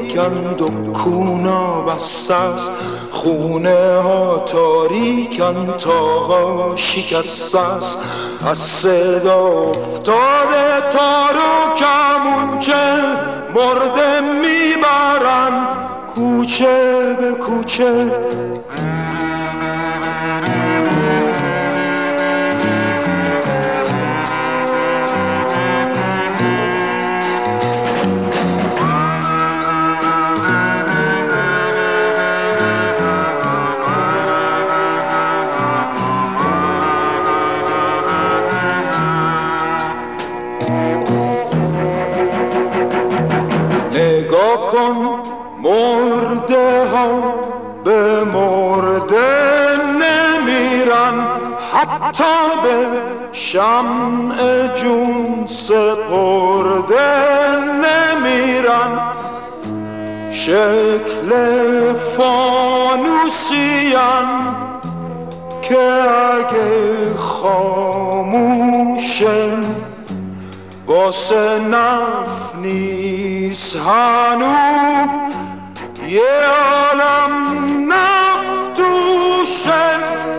تاریکند و کونا بسته است، خونه ها تاریکند، تاقا شکسته است. از صدا افتاده تار و کمونچه مرده میبرن کوچه به کوچه. نگاه کن مرده ها به مرده نمیرن، حتی به شمع جون سپرده نمیرن. شکل فانوسیان که اگه خاموشه واسه نف نیست هنو یه عالم نفتوشه.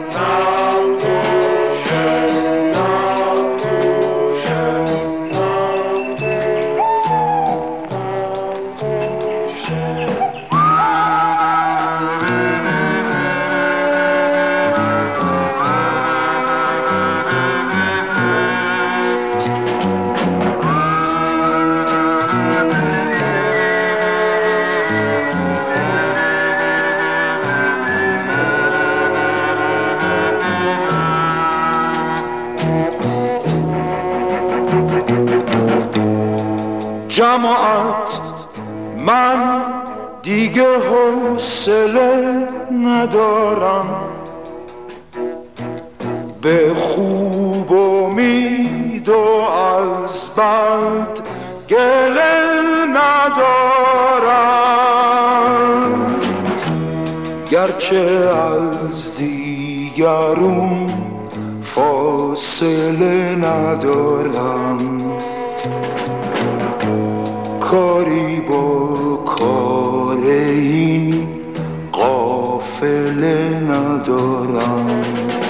جماعت من دیگه حوصله ندارم، به خوب امید و از بد گله ندارم. گرچه از دیگرون فاصله ندارم، کاری با کار این قافله ندارم.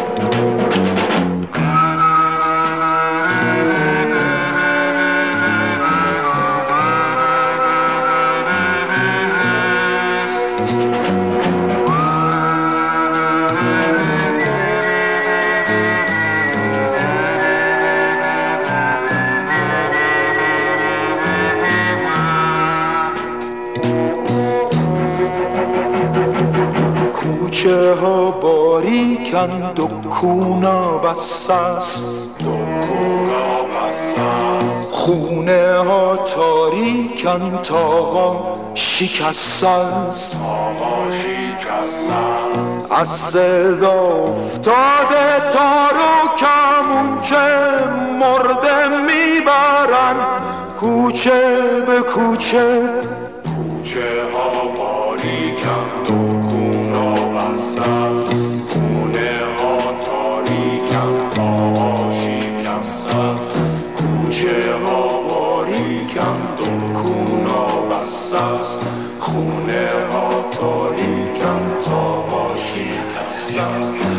کوچه ها باریکند و کونا بسته است، خونه ها تاریکند، تاقا شکسته است. از صدا افتاده تار و کمونچه مرده میبرن کوچه به کوچه. کوچه ها باریکند و کونا بسته است، خونه ها تاریکند، تاقا شکسته است. کوچه ها باریکند و کونا بسته است، خونه ها تاریکند، تاقا شکسته است.